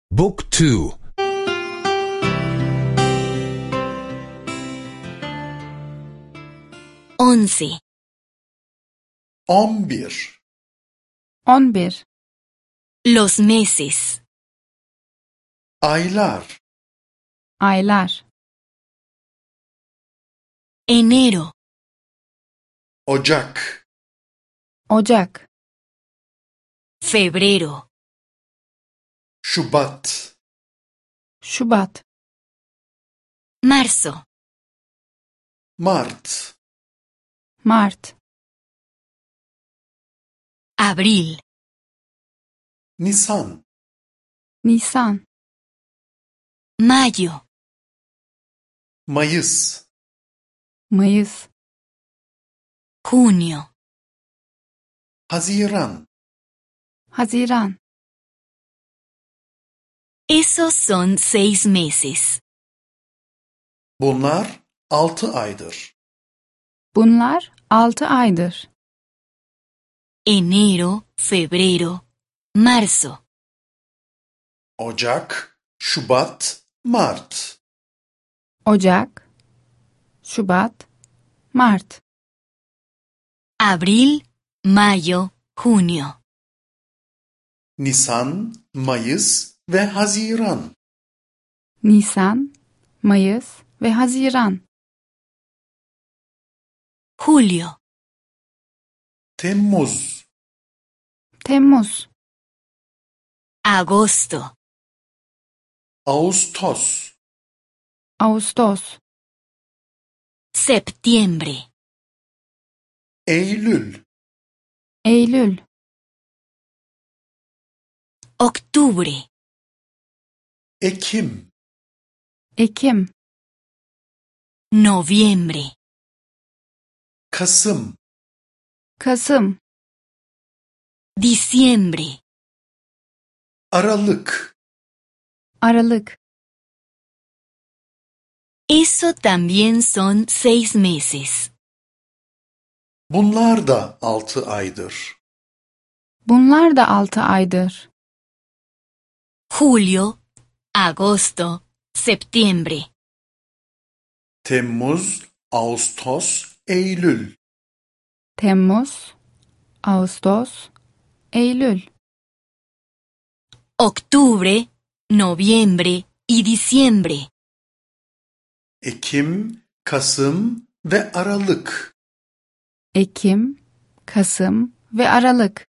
Book 2. 11. 11. 11. Los meses. Aylar. Aylar. Enero, Ocak. Ocak. febrero, Şubat. Şubat. marzo, Mart. Mart. abril, Nisan. Nisan. mayo, Mayıs. Mayıs. junio, Haziran. Haziran. Esos son 6 meses. Bunlar 6 aydır. Bunlar 6 aydır. Enero, febrero, marzo, Ocak, Şubat, Mart. Ocak. Şubat. Mart. abril, mayo, junio. Nisan, Mayıs ve Haziran. Nisan. Mayıs ve Haziran. Julio, Temmuz. Temmuz. agosto, Ağustos. Ağustos. septiembre, Eylül. Eylül. octubre, Ekim. Ekim. noviembre, Kasım. Kasım. diciembre, Aralık. Aralık. Eso también son 6 meses. Bunlar da 6 aydır. Bunlar da 6 aydır. Julio, agosto, septiembre. Temmuz, Ağustos, Eylül. Temmuz. Ağustos. Eylül. Octubre, noviembre y diciembre. Ekim, Kasım ve Aralık. Ekim. Kasım ve Aralık.